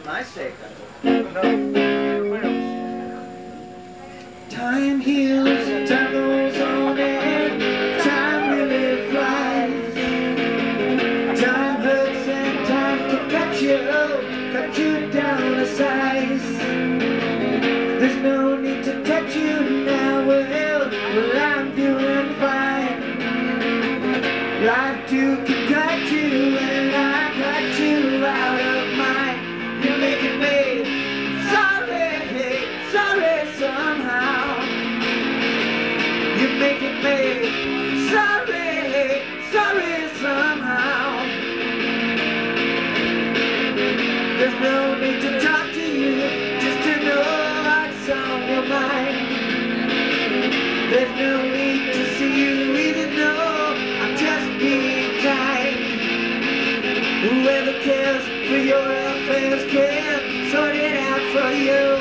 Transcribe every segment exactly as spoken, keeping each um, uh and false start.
my sake, I hope. Time heals, time goes on, and time really flies. Time hurts and time can cut you, cut you down to size. There's no need to touch you now, well, well I'm doing fine. Life too can cut you, and I cut you out of mine. You're making me sorry, sorry somehow. You're making me sorry, sorry somehow. There's no need to talk to you, just to know what's on your mind. There's no need to see you even though I'm just being kind. Whoever cares for your affairs can sort it out for you.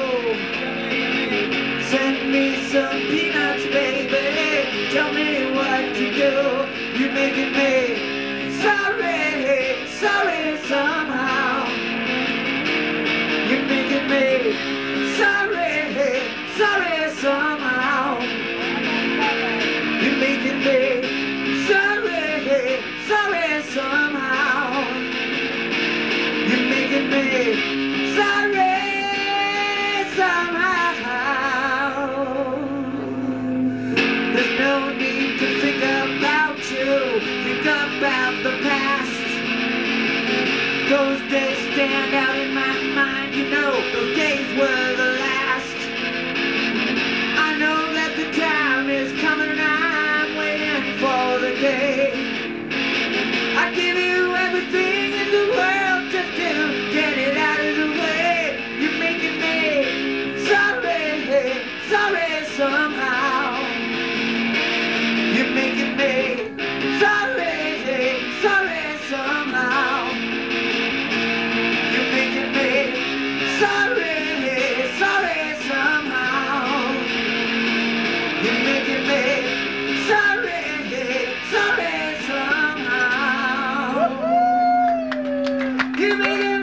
Send me some peanuts, baby. Tell me what to do. You're making me sorry, sorry somehow. You're making me sorry, sorry somehow. You're making me sorry, sorry somehow. You're making me sorry somehow. There's no need to think about you, think about the past. Those days stand out in my mind, you know, those days were the last. I know that the time is coming and I'm waiting for the day. I give you everything in the world just to get it out of the way. You're making me sorry, sorry somehow. You're making me sorry, sorry somehow. You're making me sorry, sorry somehow. You're making me sorry, sorry somehow. You're making